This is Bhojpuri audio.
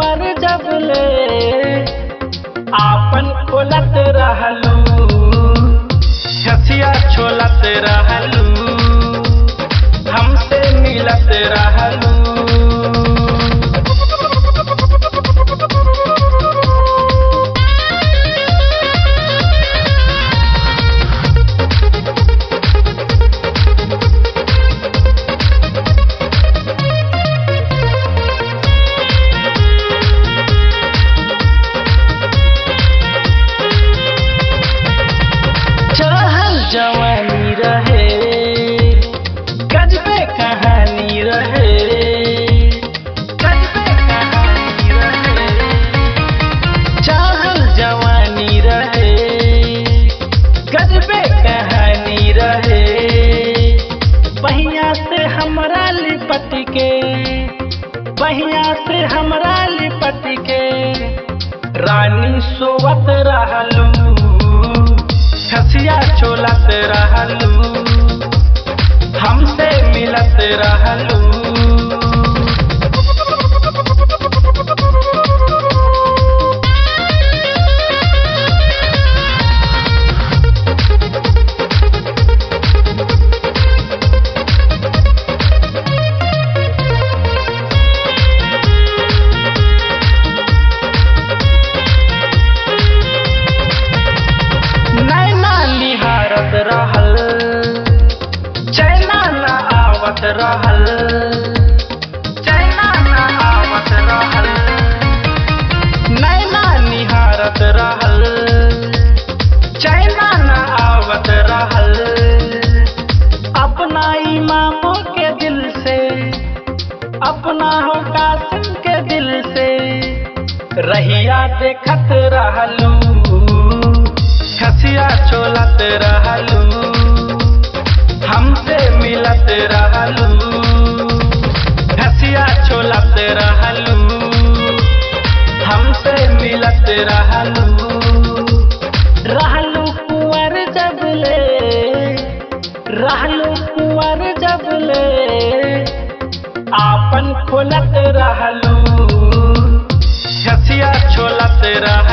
कुंवर जबले आपन खोलत रहलू छसिया छोलत रहलू हमसे मिलत रहलू। जवानी रहे गजबे कहानी रहे गजबे कहानी रहे चाहल जवानी रहे गजबे कहानी रहे बहिया से हमरा लिपट के बहिया से हमरा लिपट के रानी सोवत रहलू छसिया छोलत रहलू हमसे मिलत रहलू। रहल चैना न आवत रहल चैना न आवत रहल नैना निहारत रहल चैना न आवत रहल अपना इमामों के दिल से अपना हो कासिम के दिल से रहिया देखत रहलू छसिया छोलत रहलू हमसे मिलत रहलू छसिया छोलत रहलू हमसे मिलत रहलू। रहलू कुंवर जबले रहलू कुंवर जबले आपन खोलत रहलू छसिया छोलत रहलू।